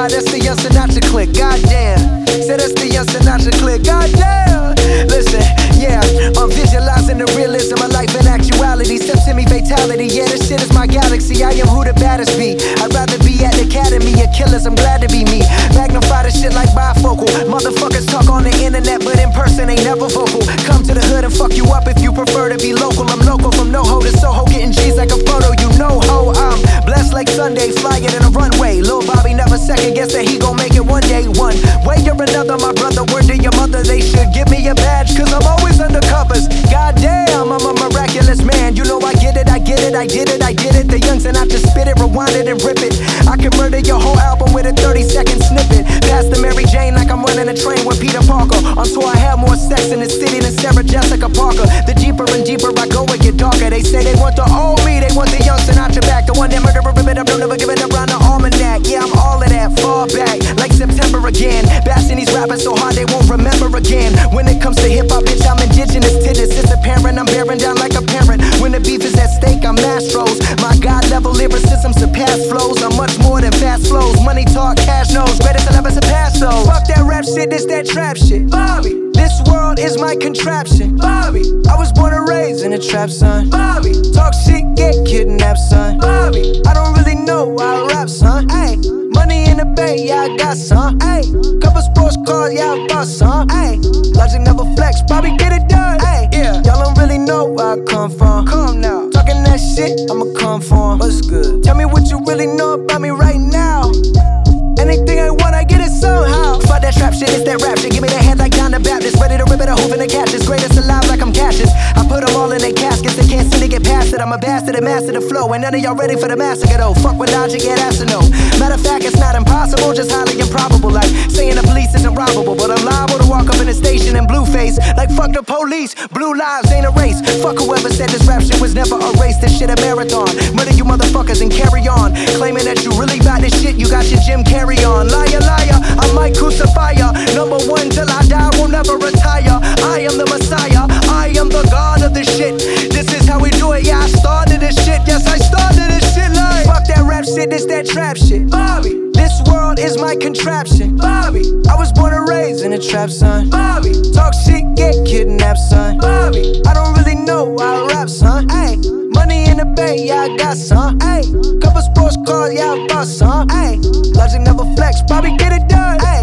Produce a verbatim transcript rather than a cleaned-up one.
Nah, that's the Young Sinatra click, goddamn. Say that's the Young Sinatra click, goddamn. Listen, yeah, I'm visualizing the realism of life and actuality. Step to me, fatality, yeah, this shit is my galaxy. I am who the baddest be. I'd rather be at the academy of killers, I'm glad to be me. Magnify the shit like bifocal. Motherfuckers talk on the internet, but in person ain't never vocal. Come to the hood and fuck you up if you prefer to be local. I'm local from NoHo to Soho, getting G's like a photo, you know ho. I'm blessed like Sunday, flying in a runway. Lil Bobby never second guess that he gon' make it one day. One way or another, my brother, word to your mother, they should give me a badge, cause I'm always under covers. Goddamn, I'm a miraculous man. You know I get it, I get it, I did it, I did it. The Young Sinatra spit it, rewind it and rip it. I can murder your whole album with a thirty second snippet. Past the Mary Jane like I'm running a train with Peter Parker. On tour I have more sex in the city than Sarah Jessica Parker. The deeper and deeper I go, it get darker. They say they want the old me, they want the Young Sinatra back. The one that murder a ribbon, I'm never giving up round the almanac. Yeah, I'm all of that, far back, like September again. Bashing these rappers so hard they won't remember again. When it comes to hip hop, bitch, I'm indigenous to this. It's apparent, I'm bearing down like a parent. When the beef is at stake, I'm Mastros. My God level lyricism surpass flows. I'm much more than fast flows. Money talk, cash knows, greatest I'll ever surpass those. Fuck that rap shit, this that trap shit. Bobby, this world is my contraption. Bobby, I was born and raised in a trap, son. Bobby, talk shit, get kidnapped, son. Bobby, I don't really know how I rap, son. Ay, money in the bank, yeah, I got some. Ay, couple sports cars, yeah, I bought some. Ay, logic never flex, Bobby, get it done. Ay, yeah, y'all don't really know where I come from. Come now, talking that shit, I'ma come for 'em. What's good? Tell me what you really know about me right now. Anything I want, I get it somehow. Fuck that trap shit, it's that rap shit. Give me that head like John the Baptist. Ready to rip it, a hoof in the catches. Greatest alive like I'm Cassius. I put them all in their caskets. They can't seem to get past it. I'm a bastard and master the flow. And none of y'all ready for the massacre though. Fuck with logic, get asked to know. Matter of fact, it's not impossible, just highly improbable. Like saying the police isn't robbable. But I'm liable to walk up in the station in blue face. Like fuck the police, blue lives ain't a race. Fuck whoever said this rap shit was never a race. This shit a marathon. Murder you motherfuckers and carry on. Claiming that you really got this shit, you got your Jim Carrey on. Liar, liar, I might crucify ya. Number one till I die, will never retire. I am the Messiah, I am the God of this shit. This is how we do it, yeah, I started this shit. Yes, I started this shit like fuck that rap shit, this that trap shit. Bobby, this world is my contraption. Bobby, I was born and raised in a trap, son. Bobby, talk shit, get kidnapped, son. Bobby, I don't really know how I rap, son. Ay, money in the bank, yeah, I got some. Ay, couple sports cars, yeah, I bought some. Ay, logic never flex, Bobby, get it done. Ay,